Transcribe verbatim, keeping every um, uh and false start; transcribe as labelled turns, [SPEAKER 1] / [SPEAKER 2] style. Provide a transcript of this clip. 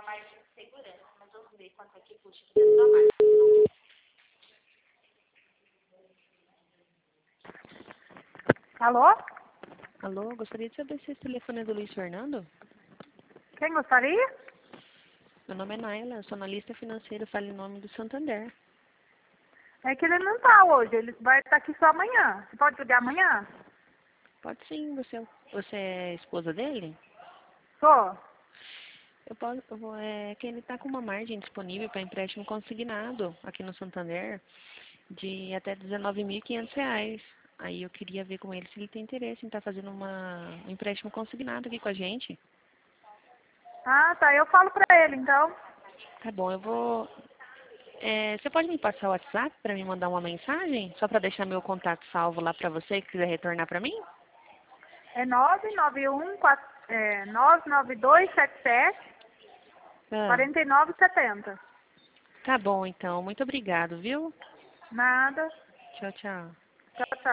[SPEAKER 1] Alô?
[SPEAKER 2] Alô, gostaria de saber se esse telefone é do Luiz Fernando?
[SPEAKER 1] Quem gostaria?
[SPEAKER 2] Meu nome é Naila, eu sou analista financeiro, falo em nome do Santander.
[SPEAKER 1] É que ele não está hoje, ele vai estar aqui só amanhã. Você pode ligar amanhã?
[SPEAKER 2] Pode sim, você, é- você é esposa dele?
[SPEAKER 1] Sou.
[SPEAKER 2] Eu posso, eu vou, é que ele está com uma margem disponível para empréstimo consignado aqui no Santander de até dezenove mil e quinhentos reais. Aí eu queria ver com ele se ele tem interesse em estar fazendo uma, um empréstimo consignado aqui com a gente.
[SPEAKER 1] Ah, tá. Eu falo pra ele, então.
[SPEAKER 2] Tá bom, eu vou... é, você pode me passar o WhatsApp para me mandar uma mensagem? Só para deixar meu contato salvo lá para você que quiser retornar para mim?
[SPEAKER 1] É nove nove um quatro, é, nove nove dois sete sete
[SPEAKER 2] Ah,
[SPEAKER 1] quatro nove sete zero.
[SPEAKER 2] tá bom, então. Muito obrigado, viu?
[SPEAKER 1] Nada.
[SPEAKER 2] Tchau, tchau.
[SPEAKER 1] Tchau, tchau.